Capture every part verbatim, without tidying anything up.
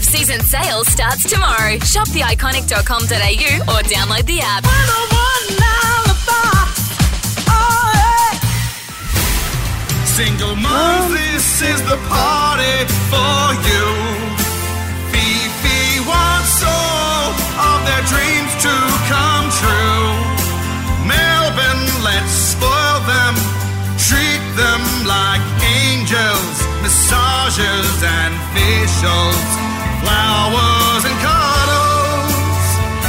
Season sale starts tomorrow. Shop the iconic dot com dot a u or download the app. Single moms, this is the party for you. Fifi wants all of their dreams to come true. Melbourne, let's spoil them, treat them like angels, massages and facials, flowers and cuddles.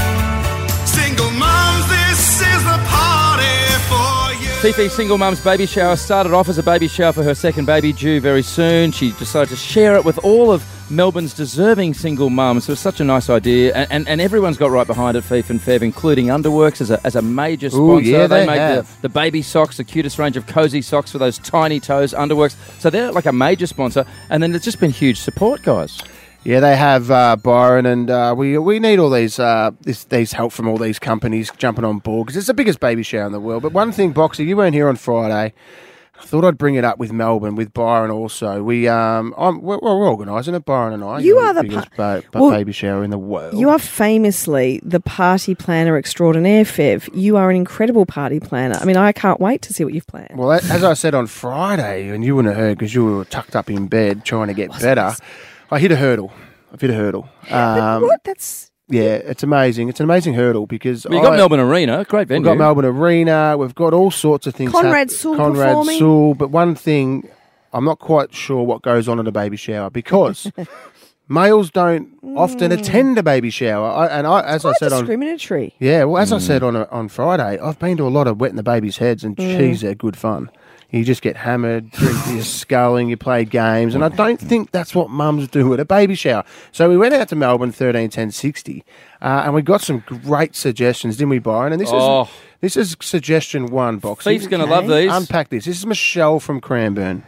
Single moms, this is the party for you. Fifi Single Mum's baby shower started off as a baby shower for her second baby due very soon. She decided to share it with all of Melbourne's deserving single mums. So it's such a nice idea, and, and, and everyone's got right behind it, Fifi and Fev, including Underworks as a, as a major sponsor. Ooh, yeah, they, they make have. the, the baby socks, the cutest range of cozy socks for those tiny toes, Underworks. So they're like a major sponsor, and then there's just been huge support, guys. Yeah, they have, uh, Byron, and uh, we we need all these uh, this, these help from all these companies jumping on board because it's the biggest baby shower in the world. But one thing, Boxer, you weren't here on Friday. I thought I'd bring it up with Melbourne, with Byron also. We um, I'm, we're, we're organising it, Byron and I. You You're are the biggest pa- ba- ba- well, baby shower in the world. You are famously the party planner extraordinaire, Fev. You are an incredible party planner. I mean, I can't wait to see what you've planned. Well, as I said on Friday, and you wouldn't have heard because you were tucked up in bed trying to get better, I hit a hurdle. I've hit a hurdle. Um, what? That's... Yeah, it's amazing. It's an amazing hurdle because We've got I- Melbourne Arena, great venue. We've got Melbourne Arena. We've got all sorts of things. Conrad hap- Sewell Conrad performing. Sewell. But one thing, I'm not quite sure what goes on at a baby shower because males don't often attend a baby shower. I, and I, as I Quite said on discriminatory. yeah, well, as I said on on Friday, I've been to a lot of wetting the babies' heads, and geez, they're good fun. You just get hammered, drink your sculling, you play games, and I don't think that's what mums do at a baby shower. So we went out to Melbourne, thirteen ten sixty, uh, and we got some great suggestions, didn't we, Byron? And this Oh. is this is suggestion one, Boxy. Fif's going to love these. Unpack this. This is Michelle from Cranbourne.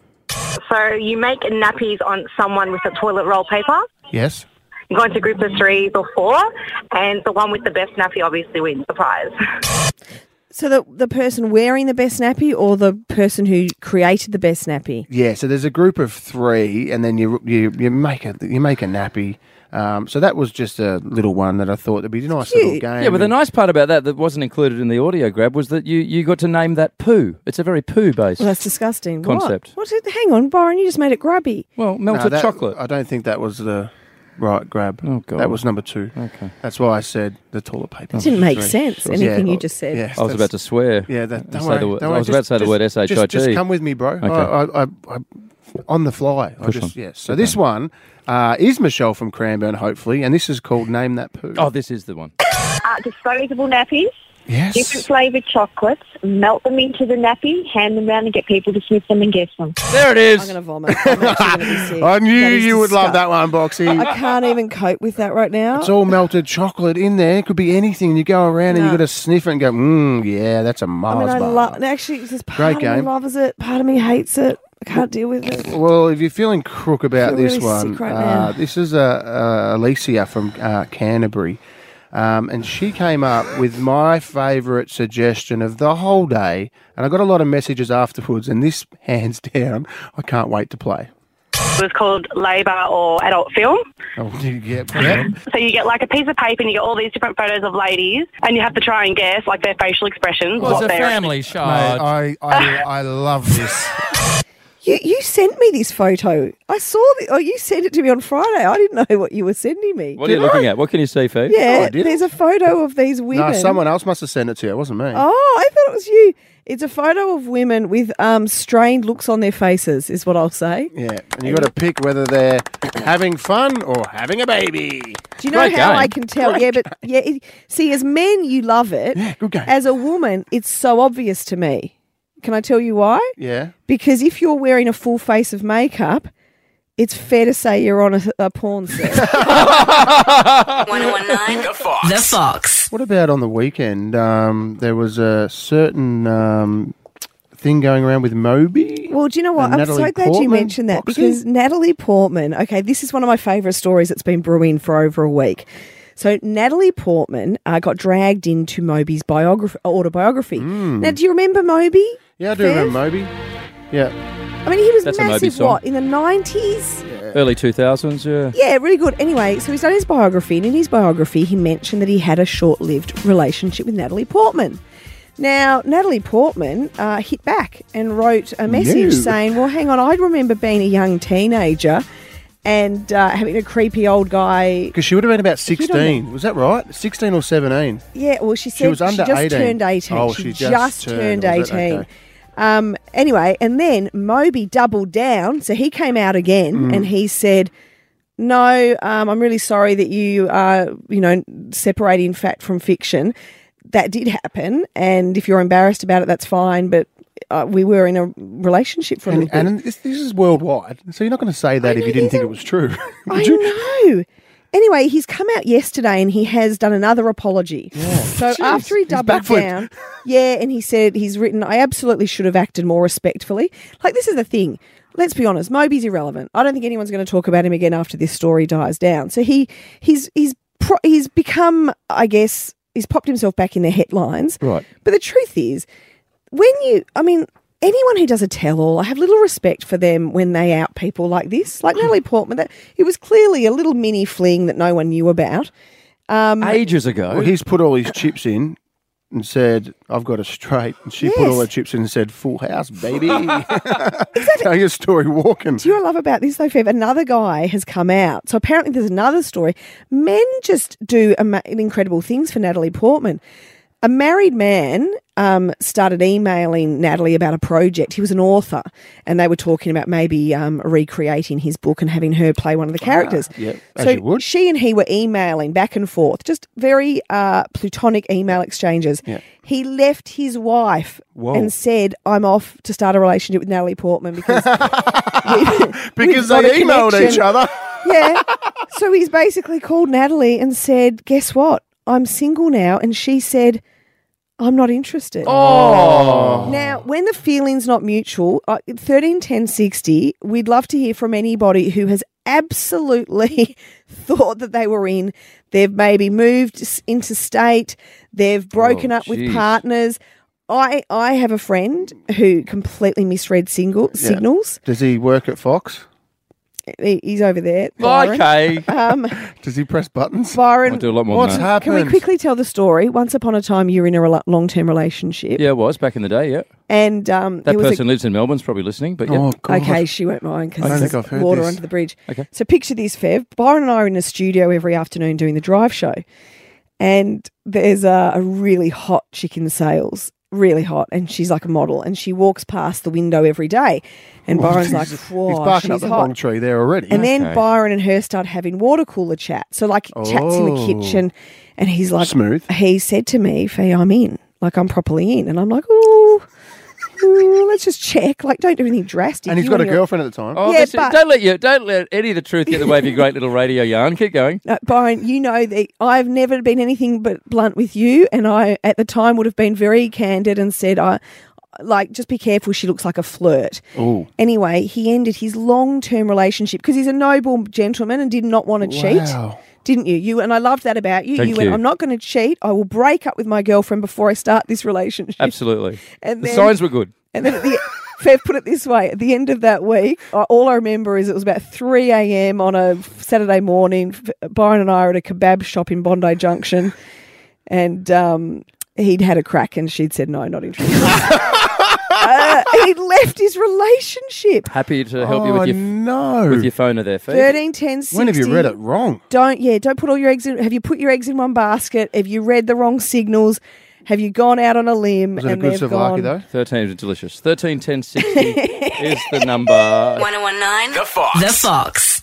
So you make nappies on someone with a toilet roll paper. Yes. You go into groups of three or four, and the one with the best nappy obviously wins the prize. So the the person wearing the best nappy or the person who created the best nappy? Yeah. So there's a group of three, and then you you you make a you make a nappy. Um, so that was just a little one that I thought would be a nice little Cute. game. Yeah, but the And- nice part about that that wasn't included in the audio grab was that you, you got to name that poo. It's a very poo-based. Well, that's disgusting. Concept. What? What? Hang on, Byron, you just made it grubby. Well, No, melted that- chocolate. I don't think that was the right grab. Oh, God. That was number two. Okay. That's why I said the toilet paper. It didn't make Three. sense, Yeah. anything you just said. Yeah, I was that's- about to swear. Yeah, that, don't Say worry, the word- don't I worry, was about to say the word S H I T. Just, just come with me, bro. Okay. I, I, I, I, on the fly. I Push just, on. yes. So this one uh, is Michelle from Cranbourne, hopefully, and this is called Name That Poo. Oh, this is the one. Uh, disposable nappies, yes. different flavoured chocolates, melt them into the nappy, hand them round and get people to sniff them and guess them. There it is. I'm going to vomit. I'm actually going to be sick. I knew That is you would love that disgusting. one, Boxy. I can't even cope with that right now. It's all melted chocolate in there. It could be anything. You go around and No. you got to sniff it and go, mmm, yeah, that's a I Mars mean, I bar. love. Actually, there's part Great of game. me loves it. Part of me hates it. I can't deal with it. Well, if you're feeling crook about feel this really one, sick right uh, now. this is uh, uh, Alicia from uh, Canterbury, um, and she came up with my favourite suggestion of the whole day, and I got a lot of messages afterwards, and this, hands down, I can't wait to play. It was called labour or adult film. Oh, yeah, yeah. So you get like a piece of paper and you get all these different photos of ladies and you have to try and guess like their facial expressions. Well, it's what a they're- family Mate, show. I, I, I love this. You you sent me this photo. I saw the. Oh, you sent it to me on Friday. I didn't know what you were sending me. What are you looking at? What can you see, Fee? Yeah, I did. there's a photo of these women. No, someone else must have sent it to you. It wasn't me. Oh, I thought it was you. It's a photo of women with um, strained looks on their faces, is what I'll say. Yeah, and you got to pick whether they're having fun or having a baby. Do you know Great how game. I can tell? Yeah, but yeah. It, see, as men, you love it. Yeah, good game. As a woman, it's so obvious to me. Can I tell you why? Yeah. Because if you're wearing a full face of makeup, it's fair to say you're on a, a porn set. one oh one nine The Fox. The Fox. What about on the weekend? Um, there was a certain um, thing going around with Moby. Well, do you know what? And I'm Natalie so glad you Portman, mentioned that Foxy? because Natalie Portman, okay, this is one of my favourite stories that's been brewing for over a week. So Natalie Portman uh, got dragged into Moby's biography, autobiography. Hmm. Now, do you remember Moby? Yeah, I do Fev? remember Moby. Yeah. I mean, he was That's a Moby massive, song. what, in the nineties? Early two thousands, yeah. Yeah, really good. Anyway, so he's done his biography, and in his biography, he mentioned that he had a short-lived relationship with Natalie Portman. Now, Natalie Portman uh, hit back and wrote a message No. saying, well, hang on, I remember being a young teenager and uh, having a creepy old guy. Because she would have been about Hit on sixteen. Was that right? sixteen or seventeen? Yeah, well, she said was under she just eighteen. turned eighteen. Oh, she, she just, just turned, turned, was it? eighteen. Okay. Um, anyway, and then Moby doubled down. So he came out again Mm. and he said, no, um, I'm really sorry that you are, you know, separating fact from fiction. That did happen. And if you're embarrassed about it, that's fine. But uh, we were in a relationship for a And, little bit. and this, this is worldwide, so you're not going to say that I if know, you didn't these think are- it was true. I would you? know. Anyway, he's come out yesterday and he has done another apology. So Jeez, after he he's doubled backflipped. down, yeah, and he said he's written, I absolutely should have acted more respectfully. Like, this is the thing. Let's be honest, Moby's irrelevant. I don't think anyone's going to talk about him again after this story dies down. So he he's he's pro- he's become, I guess, he's popped himself back in the headlines. Right. But the truth is, when you, I mean, anyone who does a tell-all, I have little respect for them when they out people like this. Like Natalie Portman, that it was clearly a little mini fling that no one knew about. Um, Ages ago. Well, he's put all his chips in and said, I've got it straight. And she put all Yes. her chips in and said, full house, baby. Tell your story walking. Do you know what I love about this, though, Fev? Another guy has come out. So apparently there's another story. Men just do ama- incredible things for Natalie Portman. A married man um, started emailing Natalie about a project. He was an author, and they were talking about maybe um, recreating his book and having her play one of the characters. yep, as so you would. she and he were emailing back and forth, just very uh, plutonic email exchanges. Yeah. He left his wife Whoa. and said, I'm off to start a relationship with Natalie Portman because we- Because we've got they a emailed connection." each other. Yeah. So he's basically called Natalie and said, guess what? I'm single now. And she said, I'm not interested. Oh. Now, when the feeling's not mutual, uh, thirteen ten sixty, we'd love to hear from anybody who has absolutely thought that they were in. They've maybe moved s- interstate. They've broken Oh, up with geez. partners. I, I have a friend who completely misread single signals. Does he work at Fox? He, he's over there. Byron. Okay. Um, Does he press buttons? Byron, I'll do a lot more What's than that. happened? can we quickly tell the story? Once upon a time, you were in a rela- long-term relationship. Yeah, it was back in the day, yeah. And um, That there was person lives in Melbourne's probably listening, but yeah. Oh, a... God. Okay, she won't mind I don't because think there's I've heard water this. under the bridge. Okay. So picture this, Fev. Byron and I are in a studio every afternoon doing the drive show. And there's a, a really hot chick in sales, really hot, and she's like a model, and she walks past the window every day. And Byron's like, whoa, He's barking she's up the hot. wrong tree there already. And then Okay. Byron and her start having water cooler chat. So like chats in the Oh. kitchen, and he's like, Smooth. He said to me, Fee, I'm in. Like I'm properly in. And I'm like, ooh, ooh, let's just check. Like don't do anything drastic. And he's You got a and your- girlfriend at the time. Oh, Yeah, this- but- don't let you don't let any of the truth get in the way of your great little radio yarn. Keep going. No, Byron, you know that I've never been anything but blunt with you, and I at the time would have been very candid and said, I like just be careful. She looks like a flirt. Ooh. Anyway, he ended his long-term relationship because he's a noble gentleman and did not want to cheat. Wow. Didn't you? You and I loved that about you. Thank you went, you. I'm not going to cheat. I will break up with my girlfriend before I start this relationship. Absolutely. And the then- signs were good. And then at the Fev, put it this way, at the end of that week, I- all I remember is it was about three a.m. on a Saturday morning. F- Byron and I are at a kebab shop in Bondi Junction, and um, he'd had a crack and she'd said, no, not interested. uh, he'd left his relationship. Happy to help you Oh, with your no. with your phoner there, Fee. thirteen ten sixty. When have you read it wrong? Don't, yeah, don't put all your eggs in. Have you put your eggs in one basket? Have you read the wrong signals? Have you gone out on a limb? Was it a and good they've Savaki, gone, though? Thirteen is delicious. Thirteen ten sixty is the number. one oh one nine The Fox. The Fox.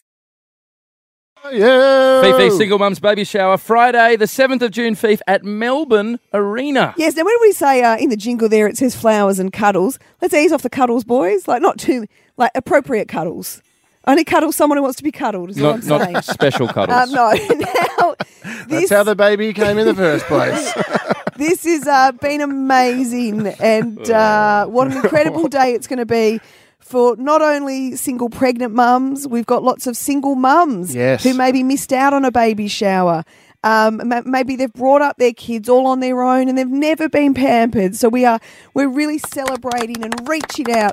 Yeah. Fifi Single Mum's Baby Shower, Friday, the seventh of June, Fifi, at Melbourne Arena. Yes, now when we say uh, in the jingle there it says flowers and cuddles, let's ease off the cuddles, boys. Like not too, like appropriate cuddles. Only cuddle someone who wants to be cuddled is Not, what I'm saying. not special cuddles. Um, no, now That's this, how the baby came in the first place. this has uh, been amazing, and uh, what an incredible day it's going to be for not only single pregnant mums, we've got lots of single mums Yes. who maybe missed out on a baby shower. Um, ma- maybe they've brought up their kids all on their own and they've never been pampered. So we are we're really celebrating and reaching out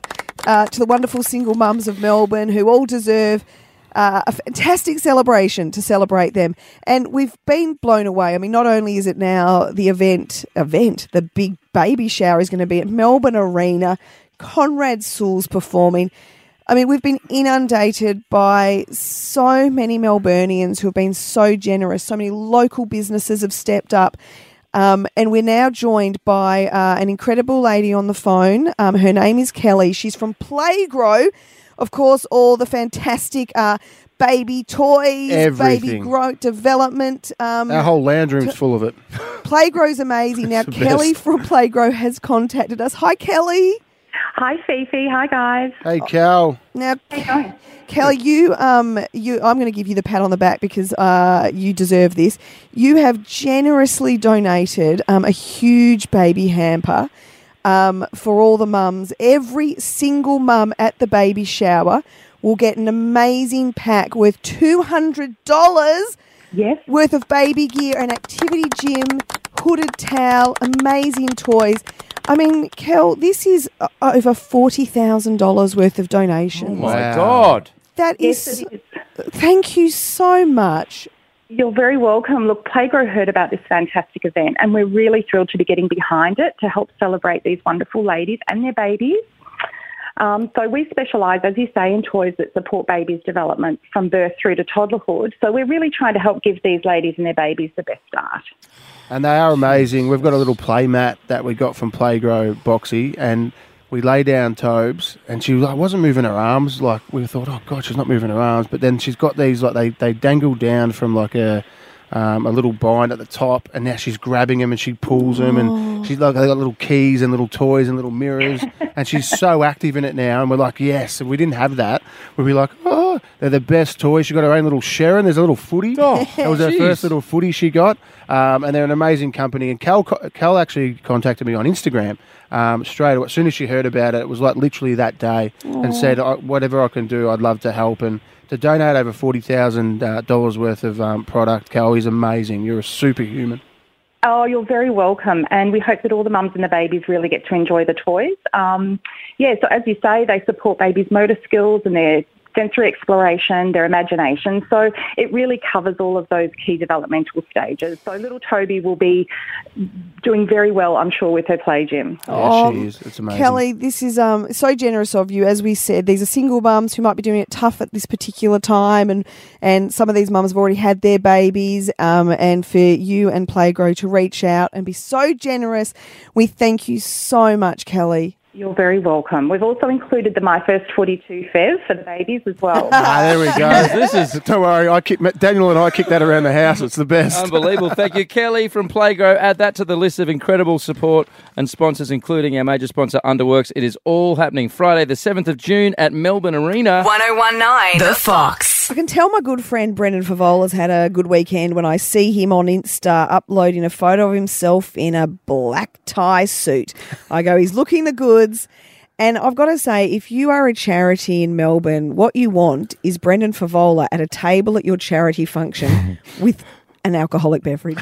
uh, to the wonderful single mums of Melbourne who all deserve uh, a fantastic celebration to celebrate them. And we've been blown away. I mean, not only is it now the event, event, the big baby shower is going to be at Melbourne Arena, Conrad Sewell's performing. I mean, we've been inundated by so many Melburnians who have been so generous. So many local businesses have stepped up. Um, and we're now joined by uh, an incredible lady on the phone. Um, her name is Kelly. She's from Playgrow. Of course, all the fantastic uh, baby toys, Everything. baby growth development. Um, Our whole lounge room's full of it. Playgrow's amazing. Now, the Kelly best. from Playgrow has contacted us. Hi, Kelly. Hi, Fifi. Hi, guys. Hey, Cal. Now, Kelly, you, um, you, I'm going to give you the pat on the back because uh, you deserve this. You have generously donated um, a huge baby hamper um, for all the mums. Every single mum at the baby shower will get an amazing pack worth two hundred dollars Yes. worth of baby gear, an activity gym, hooded towel, amazing toys. I mean, Kel, this is uh, over forty thousand dollars worth of donations. Oh, my Wow. God. That Yes, is, it is. thank you so much. You're very welcome. Look, Playgrow heard about this fantastic event and we're really thrilled to be getting behind it to help celebrate these wonderful ladies and their babies. Um, so we specialise, as you say, in toys that support babies' development from birth through to toddlerhood. So we're really trying to help give these ladies and their babies the best start. And they are amazing. We've got a little play mat that we got from Playgrow Boxy, and we lay down Tobes, and she like, wasn't moving her arms. Like, we thought, oh, God, she's not moving her arms. But then she's got these, like, they, they dangle down from, like, a um, a little bind at the top, and now she's grabbing them and she pulls them, and she's like, they got little keys and little toys and little mirrors, and she's so active in it now. And we're like, yes, if we didn't have that, we'd be like, oh, they're the best toys. She got her own little Sharon. There's a little footy. Oh, that was her jeez. first little footy she got. Um, and they're an amazing company. And Cal, Cal actually contacted me on Instagram um, straight away. As soon as she heard about it, it was like literally that day, and said, "I- whatever I can do, I'd love to help. And to donate over forty thousand dollars uh, worth of um, product, Cal, is amazing. You're a superhuman. Oh, you're very welcome. And we hope that all the mums and the babies really get to enjoy the toys. Um, yeah, so as you say, they support babies' motor skills and their sensory exploration, their imagination. So it really covers all of those key developmental stages. So little Toby will be doing very well, I'm sure, with her play gym. Yeah, Oh, she is. It's amazing. Kelly, this is um so generous of you. As we said, these are single mums who might be doing it tough at this particular time, and and some of these mums have already had their babies. Um, and for you and Playgrow to reach out and be so generous, we thank you so much, Kelly. You're very welcome. We've also included the My First forty-two Fev for the babies as well. Ah, there we go. This is Don't worry, I kick, Daniel and I kick that around the house. It's the best. unbelievable. Thank you, Kelly from Playgrow. Add that to the list of incredible support and sponsors, including our major sponsor, Underworks. It is all happening Friday, the seventh of June at Melbourne Arena. one oh one nine The Fox. I can tell my good friend Brendan Favola's had a good weekend when I see him on Insta uploading a photo of himself in a black tie suit. I go, he's looking the goods. And I've got to say, if you are a charity in Melbourne, what you want is Brendan Favola at a table at your charity function with an alcoholic beverage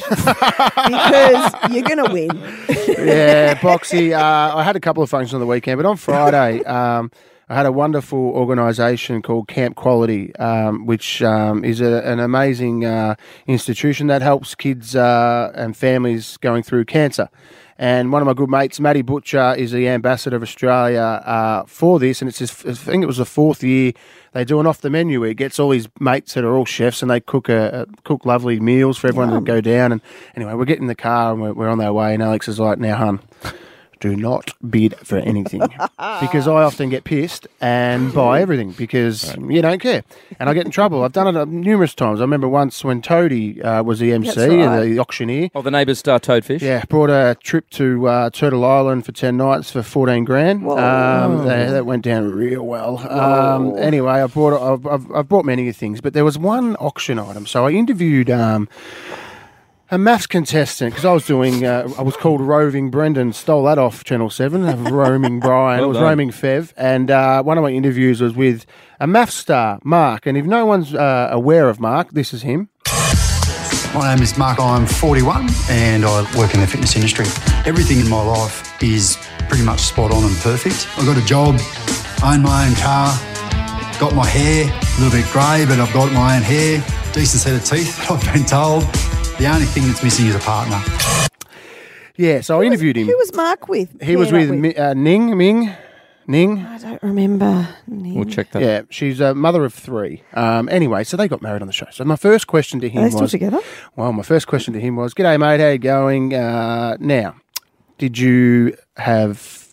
because you're going to win. Yeah, Boxy. Uh, I had a couple of functions on the weekend, but on Friday, um, I had a wonderful organisation called Camp Quality, um, which um, is a, an amazing uh, institution that helps kids uh, and families going through cancer. And one of my good mates, Matty Butcher, is the ambassador of Australia uh, for this, and it's his, I think it was the fourth year they do an off the menu. He gets all his mates that are all chefs, and they cook a, a cook lovely meals for everyone to go down. And anyway, we're getting in the car and we're, we're on our way, and Alex is like, "Now, hun, do not bid for anything," because I often get pissed and buy everything because you don't care, and I get in trouble. I've done it numerous times. I remember once when Toadie uh, was the M C That's right. and the auctioneer. Oh, the neighbours star Toadfish. Yeah, brought a trip to uh, Turtle Island for ten nights for fourteen grand. Um, that, that went down real well. Um, anyway, I brought I've, I've, I've brought many things, but there was one auction item. So I interviewed um, a maths contestant because I was doing. Uh, I was called Roving Brendan. Stole that off Channel Seven. Roaming Brian. Well it was done. Roaming Fev, and uh, one of my interviews was with a maths star, Mark. And if no one's uh, aware of Mark, this is him. My name is Mark. I'm forty-one and I work in the fitness industry. Everything in my life is pretty much spot on and perfect. I got a job own my own car, got my hair, a little bit grey, but I've got my own hair, decent set of teeth, I've been told. The only thing that's missing is a partner. Yeah, so I interviewed him. Who was Mark with? He was Paired with up Mi- uh, Ning, Ming, Ning. I don't remember. We'll check that. Yeah, she's a mother of three. Um, anyway, so they got married on the show. So my first question to him Are they was... still together? Well, my first question to him was, "G'day, mate, how you going? Uh, now, did you have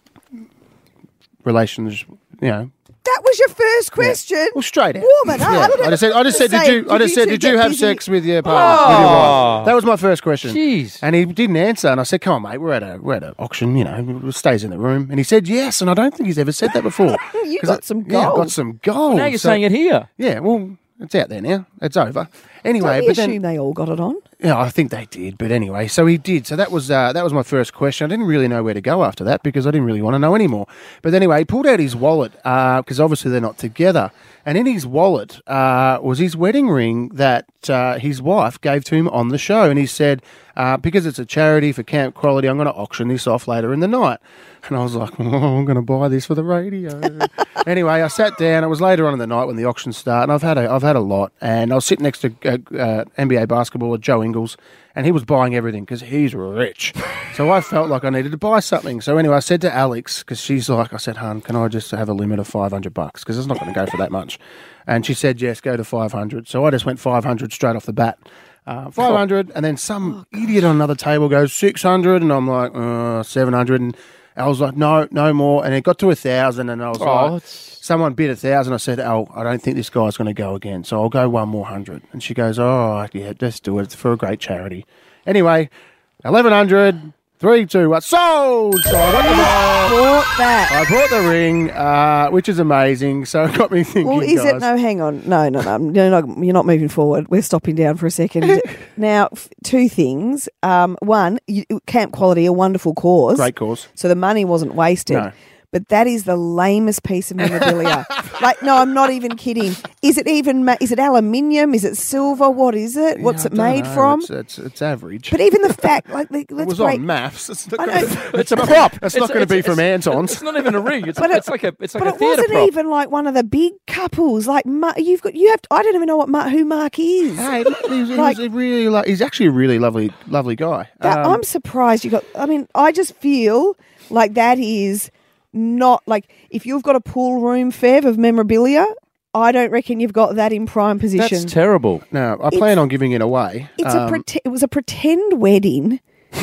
relations, you know... That was your first question? Well, straight out. Warm it up. Yeah. I just said, I just said, did Say, you, I did just you said, two did get you have busy? sex with your partner? Oh. With your wife? That was my first question. Jeez. And he didn't answer, and I said, "Come on, mate, we're at a we're at an auction, you know, it stays in the room." And he said yes, and I don't think he's ever said that before. You 'Cause got I- some Yeah, I got gold. some gold. Now you're So- saying it here. Yeah, well, it's out there now. It's over. Anyway, Don't we but then assume they all got it on? yeah, I think they did. But anyway, so he did. So that was uh, that was my first question. I didn't really know where to go after that because I didn't really want to know anymore. But anyway, he pulled out his wallet because obviously they're not together. And in his wallet uh, was his wedding ring that uh, his wife gave to him on the show. And he said, uh, because it's a charity for Camp Quality, I'm going to auction this off later in the night. And I was like, oh, I'm going to buy this for the radio. Anyway, I sat down. It was later on in the night when the auction started, and I've had a, I've had a lot. And I was sitting next to uh, uh, N B A basketballer Joe Ingles, and he was buying everything because he's rich. So I felt like I needed to buy something. So anyway, I said to Alex, because she's like, I said, "Hun, can I just have a limit of five hundred bucks? Because it's not going to go for that much." And she said, "Yes, go to five hundred." So I just went five hundred straight off the bat. Uh, five hundred, and then some idiot on another table goes six hundred, and I'm like, uh, seven hundred, and I was like, no, no more, and it got to a thousand, and I was Oh, like, it's- someone bid a thousand. I said, "Oh, I don't think this guy's going to go again, so I'll go one more hundred." And she goes, "Oh, yeah, just do it. It's for a great charity." Anyway, eleven hundred, three, two, one, sold. So I got the Bought that. I bought the ring, uh, which is amazing. So it got me thinking. Well, is guys, it? No, hang on. No, no, no. You're not, you're not moving forward. We're stopping down for a second. Now, f- two things. Um, one, you, Camp Quality, a wonderful cause. Great cause. So the money wasn't wasted. No. But that is the lamest piece of memorabilia. Like, no, I'm not even kidding. Is it even? Ma- is it aluminium? Is it silver? What is it? What's Yeah, it I don't made know. from? It's, it's, it's average. But even the fact, like, the, it let's was break. on maths. It's not I gonna, know. It's a prop. It's not going to be from Anton's. It's not even a ring. It's, But it- it's like a it's like But a it theatre wasn't prop. even like one of the big couples. Like, Ma- you've got, you have. To, I don't even know what Ma- who Mark is. Hey, he's, he's Like- a really, lo- he's actually a really lovely, lovely guy. That, Um, I'm surprised you got. I mean, I just feel like that is not like if you've got a pool room, Fev, of memorabilia. I don't reckon you've got that in prime position. That's terrible. no, I plan on giving it away. it's Um, a prete- it was a pretend wedding.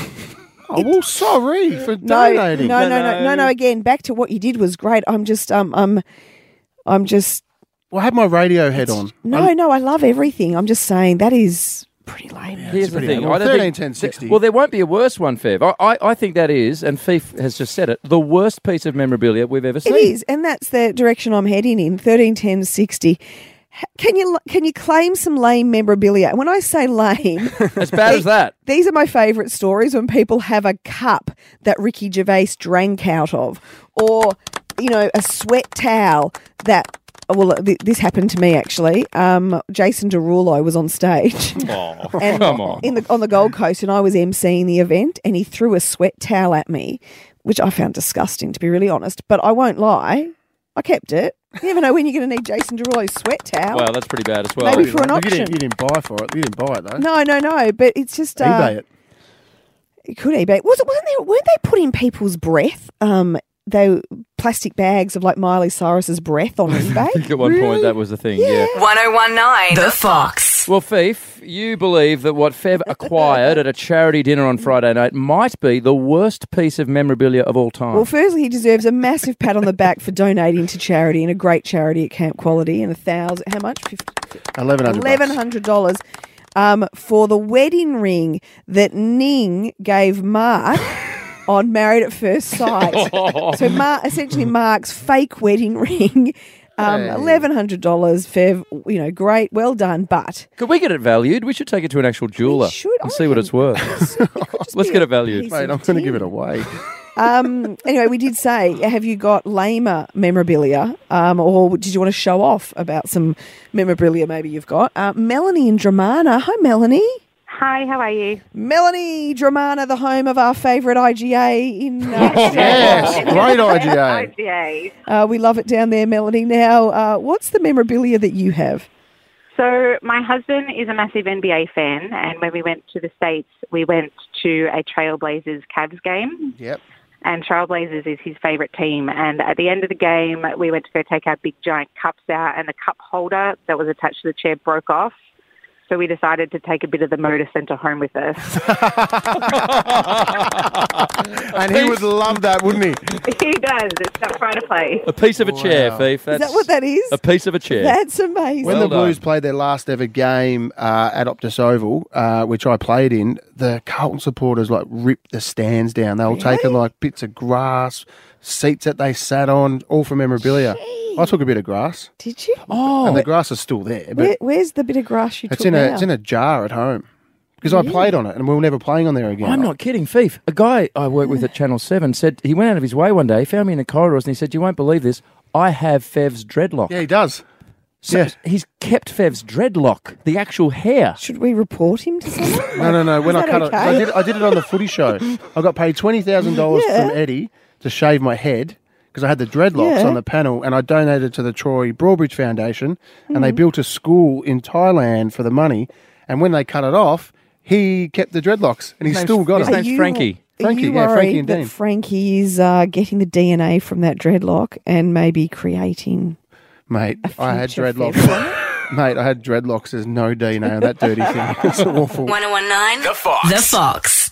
oh, well, sorry for No, no, donating. no, no, No, no, no, no. Again, back to what you did was great. I'm just, um, um, I'm just. Well, I had my radio head on. No, no, I love everything. I'm just saying that is pretty lame. Here's the pretty thing. low. I don't thirteen, think, ten, sixty. Well, there won't be a worse one, Fev. I, I, I think that is, and Fief has just said it, the worst piece of memorabilia we've ever seen. It is, and that's the direction I'm heading in. Thirteen, ten, sixty. H- Can you can you claim some lame memorabilia? And when I say lame, As bad as that. these are my favourite stories when people have a cup that Ricky Gervais drank out of, or you know, a sweat towel that. Well, th- this happened to me actually. Um, Jason Derulo was on stage, Oh, and come on. in the on the Gold Coast, and I was emceeing the event, and he threw a sweat towel at me, which I found disgusting, to be really honest. But I won't lie, I kept it. You never know when you're going to need Jason Derulo's sweat towel. Well, that's pretty bad as well. Maybe for an You auction. didn't, you didn't buy for it. You didn't buy it though. No, no, no. But it's just uh, eBay it. It could eBay. Was it? Wasn't there? Weren't they putting people's breath? Um, they plastic bags of like Miley Cyrus's breath on I think eBay. at one point that was the thing, yeah. one oh one nine The Fox. Well, Fief, you believe that what Fev acquired at a charity dinner on Friday night might be the worst piece of memorabilia of all time. Well, firstly, he deserves a massive pat on the back for donating to charity and a great charity at Camp Quality and a thousand. How much? Eleven hundred. Eleven hundred dollars. Um, for the wedding ring that Ning gave Mark on Married at First Sight. So Mark, essentially Mark's fake wedding ring, um, Hey. eleven hundred dollars. Fev, you know, great, well done, but Could we get it valued? We should take it to an actual jeweler should. and I see what it's worth. Let's get it valued. Mate, I'm going to give it away. Um, anyway, we did say, have you got lamer memorabilia, um, or did you want to show off about some memorabilia maybe you've got? Uh, Melanie in Dramana. Hi, Melanie. Hi, how are you? Melanie Dramana, the home of our favourite I G A in uh, Yes, great I G A. I G A. Uh, we love it down there, Melanie. Now, uh, what's the memorabilia that you have? So my husband is a massive N B A fan, and when we went to the States, we went to a Trailblazers Cavs game. Yep. And Trailblazers is his favourite team. And at the end of the game, we went to go take our big giant cups out, and the cup holder that was attached to the chair broke off. So we decided to take a bit of the motor centre home with us. And he would love that, wouldn't he? He does. It's that pride of place. A piece of a chair, Wow. Fief. Is That's that what that is? a piece of a chair. That's amazing. When Well the Blues done. played their last ever game uh, at Optus Oval, uh, which I played in, the Carlton supporters like ripped the stands down. They were taking like bits of grass, seats that they sat on, all for memorabilia. I took a bit of grass, Did you? Oh, and the grass is still there, but Where, where's the bit of grass you it's took in a out? it's in a jar at home because I played on it, and we were never playing on there again. I'm not kidding, Fief. A guy I work with at Channel seven said he went out of his way one day, he found me in the corridors, and he said, "You won't believe this, I have Fev's dreadlock." Yeah, he does. So yeah. he's kept Fev's dreadlock, the actual hair. Should we report him to someone? No, no, no. When Is I that cut it, okay? I did, I did it on the footy show. I got paid twenty thousand dollars Yeah. from Eddie to shave my head because I had the dreadlocks Yeah. on the panel, and I donated to the Troy Broadbridge Foundation, and Mm-hmm. they built a school in Thailand for the money. And when they cut it off, he kept the dreadlocks, and he's His still name's- got his it. name's Frankie. Are Frankie, you yeah, worried Frankie and that Dean. Frankie is uh, getting the D N A from that dreadlock and maybe creating Mate, a I had future dreadlocks. Fev? Mate, I had dreadlocks. There's no D N A on that dirty thing. It's awful. one oh one nine The Fox. The Fox.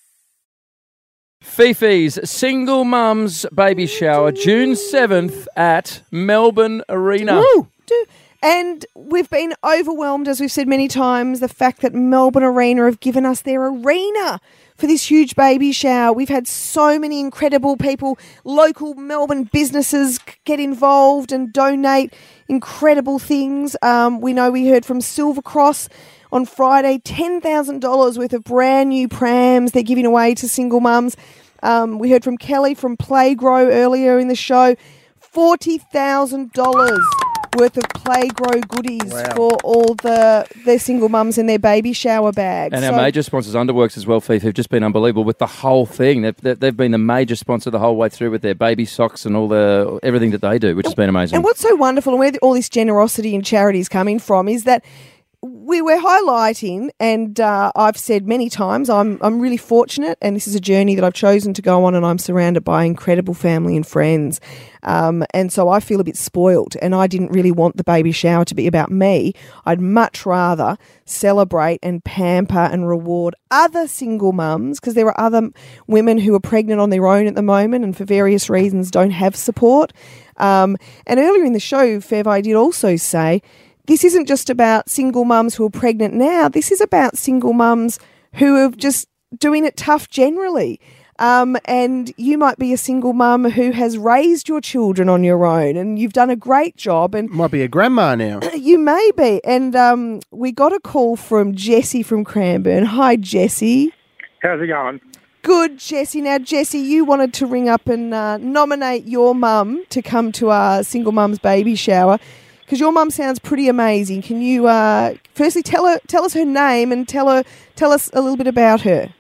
Fifi's single mum's baby shower, June seventh at Melbourne Arena. Woo! Do- And we've been overwhelmed, as we've said many times, the fact that Melbourne Arena have given us their arena for this huge baby shower. We've had so many incredible people, local Melbourne businesses c- get involved and donate incredible things. Um, we know we heard from Silver Cross on Friday, ten thousand dollars worth of brand new prams they're giving away to single mums. Um, we heard from Kelly from Playgrow earlier in the show, forty thousand dollars worth of Playgrow goodies Wow. for all the their single mums and their baby shower bags. And our So- major sponsors, Underworks as well, Fief, have just been unbelievable with the whole thing. They've, they've they've been the major sponsor the whole way through with their baby socks and all the everything that they do, which has been amazing. And what's so wonderful and where the- all this generosity and charity is coming from is that we were highlighting, and uh, I've said many times, I'm I'm really fortunate, and this is a journey that I've chosen to go on, and I'm surrounded by incredible family and friends, um, and so I feel a bit spoiled, and I didn't really want the baby shower to be about me. I'd much rather celebrate and pamper and reward other single mums, because there are other women who are pregnant on their own at the moment and for various reasons don't have support. Um, and earlier in the show, Fev, I did also say, this isn't just about single mums who are pregnant now. This is about single mums who are just doing it tough generally. Um, and you might be a single mum who has raised your children on your own, and you've done a great job. And Might be a grandma now. you may be. And um, we got a call from Jessie from Cranbourne. Hi, Jessie. How's it going? Good, Jessie. Now, Jessie, you wanted to ring up and uh, nominate your mum to come to our single mum's baby shower, because your mum sounds pretty amazing. Can you uh, firstly tell her, tell us her name and tell her, tell us a little bit about her?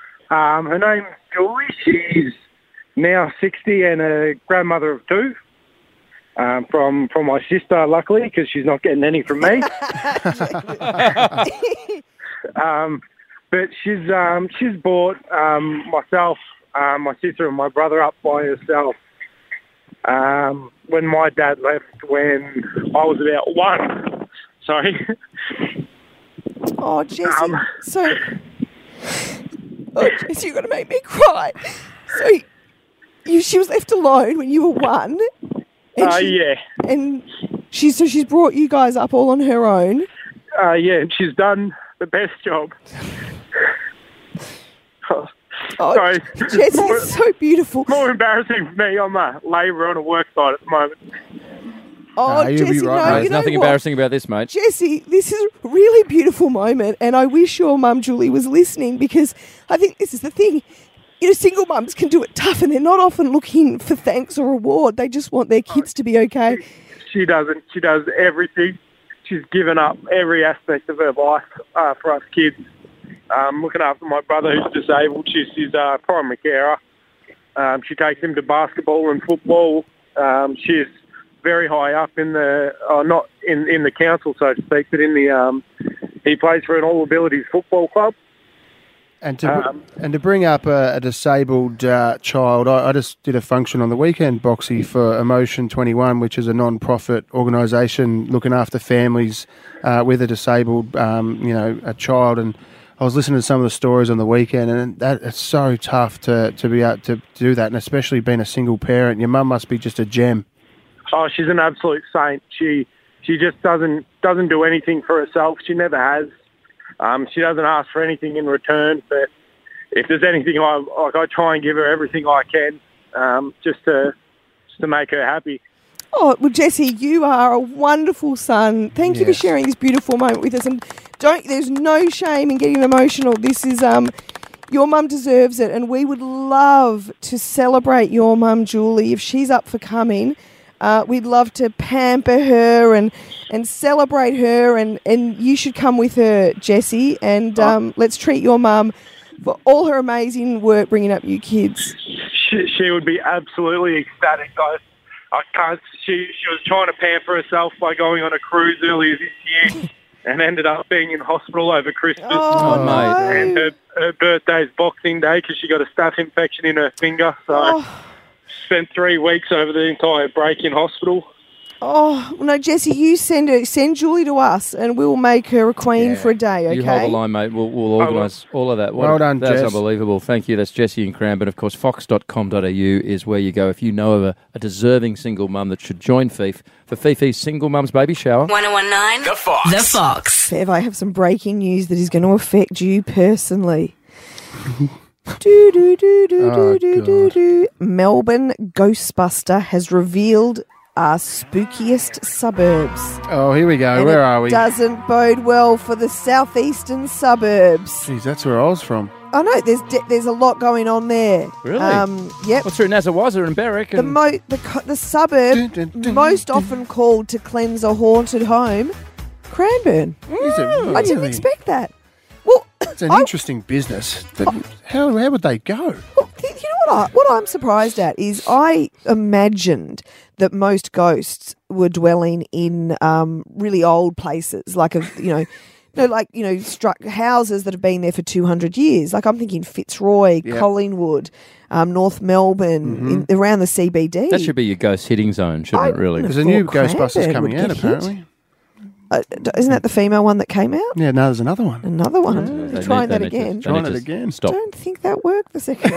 Um, her name's Julie. She's now sixty and a grandmother of two. Um, from from my sister, luckily, because she's not getting any from me. um, but she's um, she's brought um, myself, um, my sister, and my brother up by herself. Um, when my dad left, when I was about one. Sorry. Oh, Jessie. Um, so, oh, Jessie, you're going to make me cry. So, you, she was left alone when you were one. And uh, she, yeah. And she, so she's brought you guys up all on her own. Uh, yeah, and she's done the best job. oh, Oh, sorry. Jessie, more, it's so beautiful. more embarrassing for me. I'm a labourer on a work site at the moment. Oh, Nah, you'll be Jessie, right, no, mate. you There's know nothing what? embarrassing about this, mate. Jessie, this is a really beautiful moment, and I wish your mum Julie was listening, because I think this is the thing. You know, single mums can do it tough, and they're not often looking for thanks or reward. They just want their kids to be okay. She doesn't. She does everything. She's given up every aspect of her life uh, for us kids. um, looking after my brother who's disabled. She's his uh, primary carer. Um, she takes him to basketball and football. Um, she's very high up in the, uh, not in, in the council, so to speak, but in the, um, he plays for an all abilities football club. And to Um, and to bring up a, a disabled uh, child, I, I just did a function on the weekend, Boxy, for Emotion twenty-one, which is a non-profit organisation looking after families uh, with a disabled, um, you know, a child. And I was listening to some of the stories on the weekend, and that it's so tough to, to be able to do that, and especially being a single parent. Your mum must be just a gem. Oh, she's an absolute saint. She she just doesn't doesn't do anything for herself. She never has. Um, she doesn't ask for anything in return. But if there's anything, I like, I try and give her everything I can, um, just to just to make her happy. Oh, well, Jesse, you are a wonderful son. Thank you for Yes. sharing this beautiful moment with us. And don't, there's no shame in getting emotional. This is, um, your mum deserves it. And we would love to celebrate your mum, Julie, if she's up for coming. Uh, we'd love to pamper her and, and celebrate her. And, and you should come with her, Jesse. And um, let's treat your mum for all her amazing work bringing up you kids. She, she would be absolutely ecstatic. I, I can't. She she was trying to pamper herself by going on a cruise earlier this year, and ended up being in hospital over Christmas. Oh, Oh, mate. And her, her birthday's Boxing Day because she got a staph infection in her finger. So Oh. spent three weeks over the entire break in hospital. Oh, no, Jesse, you send her, send Julie to us and we'll make her a queen Yeah. for a day, okay? You hold the line, mate. We'll, we'll organise all of that. What Well a- done, That's Jess. unbelievable. Thank you. That's Jesse in Cranbourne. Of course, fox dot com dot a u is where you go if you know of a, a deserving single mum that should join Fife for Fifi's Single Mums Baby Shower. one oh one nine The Fox. The Fox. Bev, I have some breaking news that is going to affect you personally. do, do, do, do, Oh, do, do, do, do. Melbourne Ghostbuster has revealed our spookiest suburbs. Oh, here we go. And Where it are we? Doesn't bode well for the southeastern suburbs. Jeez, that's where I was from. I know there's de- there's a lot going on there. Really? Um, yep. What's through Nazawazza and Berwick? The And mo the co- the suburb Dun, dun, dun, most dun. often called to cleanse a haunted home, Cranbourne. Is it I didn't really? expect that. Well, It's an I- interesting business. That- How, how would they go? well, you know what? I, what I'm surprised at is I imagined that most ghosts were dwelling in um, really old places, like a you know. No, like, you know, struck houses that have been there for two hundred years. Like, I'm thinking Fitzroy, Yep. Collingwood, um, North Melbourne, in, around the C B D. that should be your ghost hitting zone, shouldn't I- it, really? There's a new Thought Cranbourne Ghostbusters coming would out, get hit. apparently. Uh, d- isn't that the female one that came out? Yeah, no, there's another one. Another one. They Trying need- that they need to- again. they Trying need it to again. Stop. Don't think that worked the second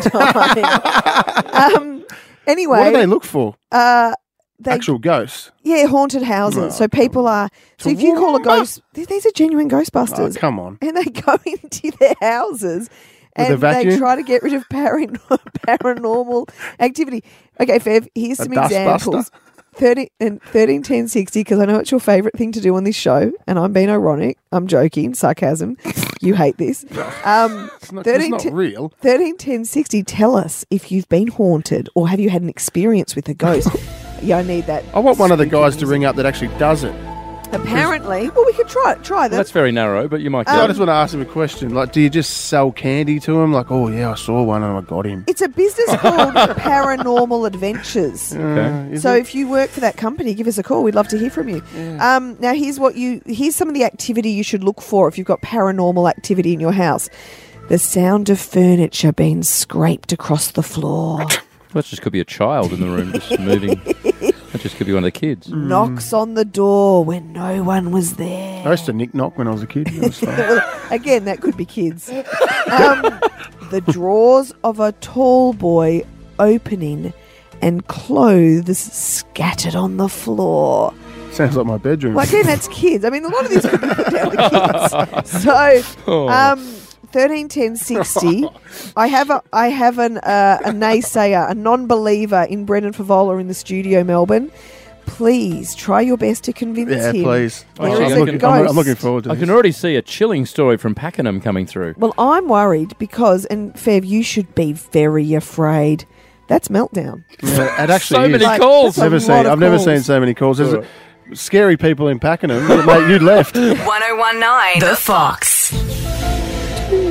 time. um, anyway, What do they look for? uh, they, Actual ghosts? yeah, haunted houses. Oh, so people are. So if you call a ghost, th- these are genuine Oh, Ghostbusters, come on. and they go into their houses. With a And they vacuum? try to get rid of paran- paranormal activity. Okay, Fev, here's A some dustbuster? examples. thirty and thirteen ten sixty, because I know it's your favourite thing to do on this show, and I'm being ironic. I'm joking, sarcasm. You hate this. Um, It's not, it's not ten- real. thirteen ten sixty, tell us if you've been haunted or have you had an experience with a ghost. Yeah, I need that. I want one of the spooky guys to music. ring up that actually does it. Apparently, well, we could try it. Try Well, them. that's very narrow, but you might Um, get I it. just want to ask him a question. Like, do you just sell candy to him? Like, oh, yeah, I saw one and I got him. It's a business called Paranormal Adventures. Uh, is So it? if you work for that company, give us a call. We'd love to hear from you. Um, now, here's what you here's some of the activity you should look for if you've got paranormal activity in your house. The sound of furniture being scraped across the floor. Well, that just could be a child in the room just moving. That just could be one of the kids. Knocks on the door when no one was there. I used to nick knock when I was a kid. That was fun. Again, that could be kids. Um, the drawers of a tall boy opening and clothes scattered on the floor. Sounds like my bedroom. Well, again, that's kids. I mean, a lot of these could be put down to kids. So, Oh. um, thirteen ten sixty. I have a I have an uh, a naysayer, a non-believer in Brendan Favola in the studio, Melbourne. Please try your best to convince yeah, him. please. There Oh, is I'm a looking- I'm, ghost. I'm looking forward to I this. can already see a chilling story from Pakenham coming through. Well, I'm worried because, and Fev, you should be very afraid. That's Meltdown. Yeah, it actually So is. many Like, calls. that's a Never lot seen, of I've never calls. seen so many calls. There's scary people in Pakenham. Mate, you left. one oh one nine The Fox.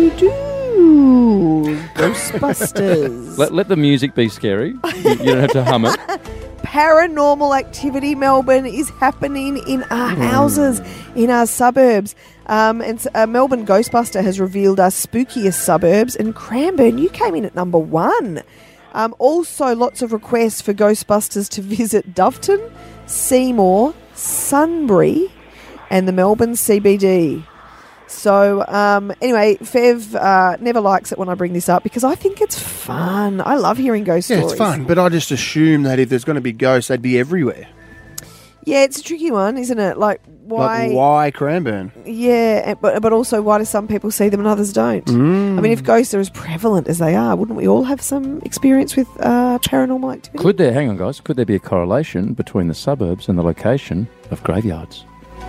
do do. Ghostbusters. Let, let the music be scary. You, you don't have to hum it. Paranormal activity, Melbourne, is happening in our houses, in our suburbs. Um, and uh, Melbourne Ghostbuster has revealed our spookiest suburbs, and Cranbourne, you came in at number one. Um, also, lots of requests for Ghostbusters to visit Doveton, Seymour, Sunbury, and the Melbourne C B D. So, um, anyway, Fev uh, never likes it when I bring this up because I think it's fun. I love hearing ghost Yeah, stories. it's fun, but I just assume that if there's going to be ghosts, they'd be everywhere. Yeah, it's a tricky one, isn't it? Like, why? Like, why Cranbourne? Yeah, but but also, why do some people see them and others don't? Mm. I mean, if ghosts are as prevalent as they are, wouldn't we all have some experience with uh, paranormal activity? Could there, hang on guys, could there be a correlation between the suburbs and the location of graveyards?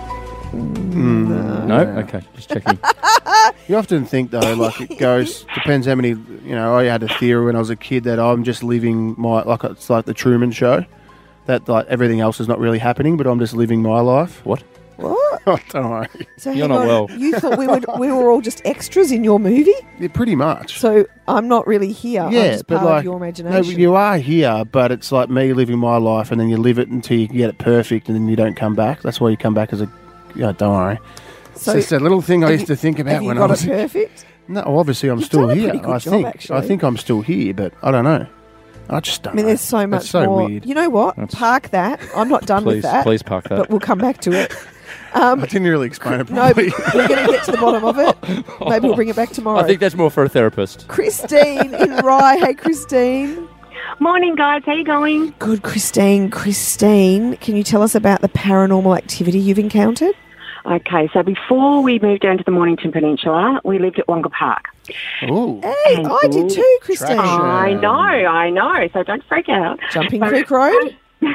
Mm. No? Okay, just checking. You often think, though, like it goes, depends how many, you know, I had a theory when I was a kid that I'm just living my, like it's like the Truman Show, that like everything else is not really happening, but I'm just living my life. What? What? Oh, don't worry. So You're hang not on, well. You thought we were we were all just extras in your movie? Yeah, pretty much. So I'm not really here. I'm Yeah, just but part like, of your no, imagination. you are here, but it's like me living my life, and then you live it until you get it perfect, and then you don't come back. That's why you come back as a, yeah, don't worry. So it's just a little thing I have used to think about Have you when got I was. it perfect? No, obviously I'm You've still done a here. pretty good I job, think. actually. I think I'm still here, but I don't know. I just don't. I mean, know. there's so much It's so more. weird. You know what? That's- Park that. I'm not done Please, with that. please park that. But we'll come back to it. I didn't really explain it No, properly. but we're going to get to the bottom of it. Maybe we'll bring it back tomorrow. I think that's more for a therapist. Christine in Rye. Hey, Christine. Morning, guys. How you going? Good, Christine. Christine, can you tell us about the paranormal activity you've encountered? Okay, so before we moved down to the Mornington Peninsula, we lived at Wonga Park. Ooh. Hey, And- I did too, Christine. Traction. I know, I know. So don't freak out. Jumping So- Creek Road?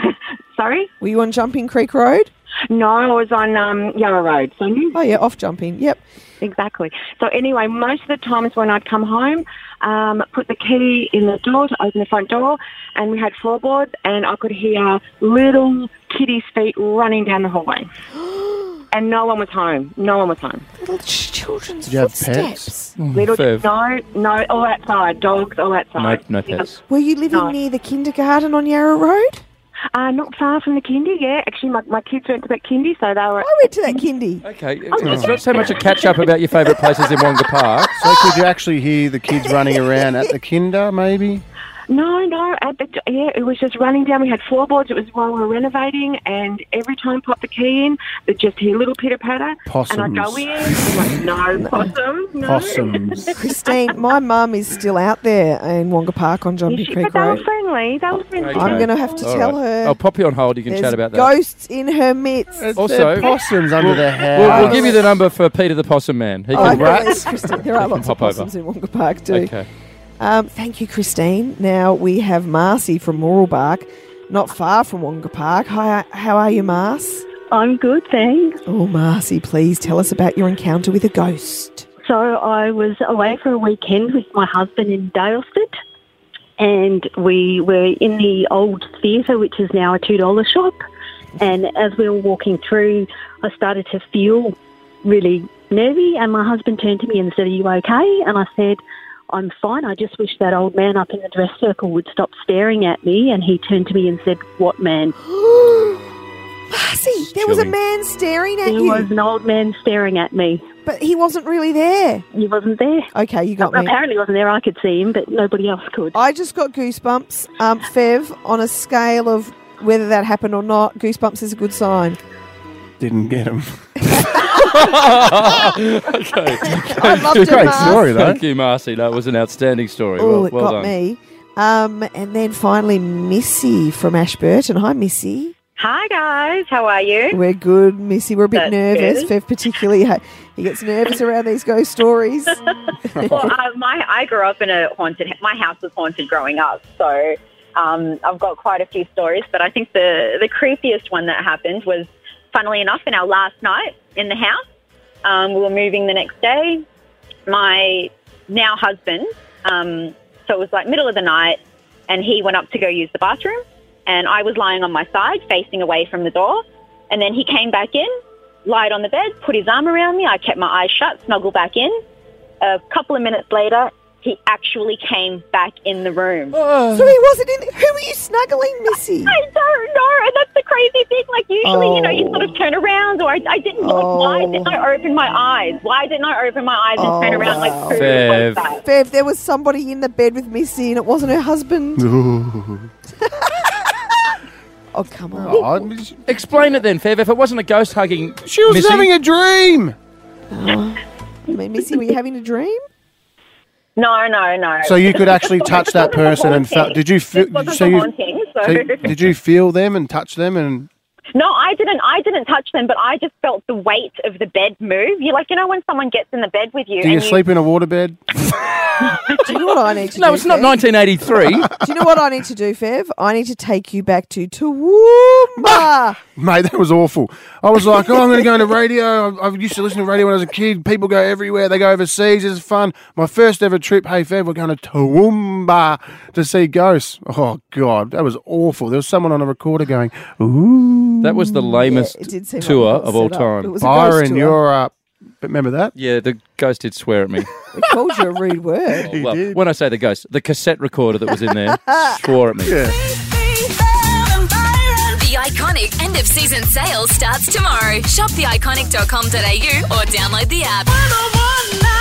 Sorry? Were you on Jumping Creek Road? No, I was on um, Yarra Road. So Oh, yeah, off Jumping. Yep. exactly. So anyway, most of the times when I'd come home, um, put the key in the door to open the front door, and we had floorboards, and I could hear little kitty's feet running down the hallway. And no one was home. No one was home. Little ch- children's Did you have footsteps. Little, Fev. no, no, all outside. Dogs, all No, outside. no pets. Were you living No. near the kindergarten on Yarra Road? Uh, not far from the kindy, yeah. Actually, my, my kids went to that kindy, so they were... I went to that kindy. Okay, it's not so much a catch-up about your favourite places in Wonga Park. So could you actually hear the kids running around at the kinder, maybe? No, no, at the, yeah, it was just running down. We had floorboards. It was while we were renovating, and every time I popped the key in, they'd just hear a little pitter-patter. Possums. And I'd go in, and like, no, possums, no. Possums. Christine, my mum is still out there in Wonga Park on Jumping Yeah, she- Creek but they were Road. friendly. They were friendly. Okay. I'm going to have to All tell right. her I'll pop you on hold. You can there's chat about that. ghosts in her midst. Also, There are possums under the house. We'll, we'll give you the number for Peter the Possum Man. He Oh, can yes, Christine. There are can lots of pop over. possums in Wonga Park too. Okay. Um, thank you, Christine. Now we have Marcy from Mooralbark, not far from Wonga Park. Hi, how are you, Mars? I'm good, thanks. Oh, Marcy, please tell us about your encounter with a ghost. So I was away for a weekend with my husband in Dalesford, and we were in the old theatre, which is now a two dollar shop. And as we were walking through, I started to feel really nervy, and my husband turned to me and said, "Are you okay?" And I said, "I'm fine. I just wish that old man up in the dress circle would stop staring at me." And he turned to me and said, "What man?" Marcy, there was a chilling. man staring at There you, was an old man staring at me. but he wasn't really there. He wasn't there. Okay, you got me. Apparently he wasn't there. I could see him, but nobody else could. I just got goosebumps. Um, Fev, on a scale of whether that happened or not, goosebumps is a good sign. Didn't get them. Okay. I loved it, Great Mars. story, though. Thank you, Marcy. That was an outstanding story. Oh, well, it well got done. me. Um, and then finally, Missy from Ashburton. Hi, Missy. Hi guys, how are you? We're good, Missy. We're a bit That's nervous. good. Fev particularly, ha- he gets nervous around these ghost stories. Well, uh, my I grew up in a haunted. My house was haunted growing up, so um, I've got quite a few stories. But I think the the creepiest one that happened was, funnily enough, in our last night in the house. Um, we were moving the next day. My now husband, um, so it was like middle of the night, and he went up to go use the bathroom. And I was lying on my side, facing away from the door. And then he came back in, lied on the bed, put his arm around me. I kept my eyes shut, snuggled back in. a couple of minutes later, he actually came back in the room. So he wasn't in. Who were you snuggling, Missy? I don't know, and that's the crazy thing. Like usually, Oh. you know, you sort of turn around, or I, I didn't. Oh. Why didn't I open my eyes? Why didn't I open my eyes and Oh, turn around? wow. Like who Fev. was that? Bev, there was somebody in the bed with Missy, and it wasn't her husband. Oh, come on. Oh, Explain it then, Fev. If it wasn't a ghost hugging, she was Missy, having a dream. I mean, Missy, were you having a dream? No, no, no. So you could actually touch that person and felt. Did you feel? This wasn't So a you, haunting, so- so did you feel them and touch them and? No, I didn't. I didn't touch them, but I just felt the weight of the bed move. You like, you know, when someone gets in the bed with you. Do you and sleep in a waterbed? Do you know what I need to do? No, it's not Fev? nineteen eighty-three. Do you know what I need to do, Fev? I need to take you back to Toowoomba. Mate, that was awful. I was like, oh, I'm going to go into radio. I, I used to listen to radio when I was a kid. People go everywhere. They go overseas. It's fun. My first ever trip, hey, Fev, we're going to Toowoomba to see ghosts. Oh, God, that was awful. There was someone on a recorder going, ooh. That was the lamest it did seem like tour a of all setup. It time. was a ghost Byron, tour. you're up. But remember that? Yeah, the ghost did swear at me. We called you a rude word. Oh, well, when I say the ghost, the cassette recorder that was in there swore at me. Yeah. The Iconic end of season sale starts tomorrow. Shop the iconic dot com dot a u or download the app.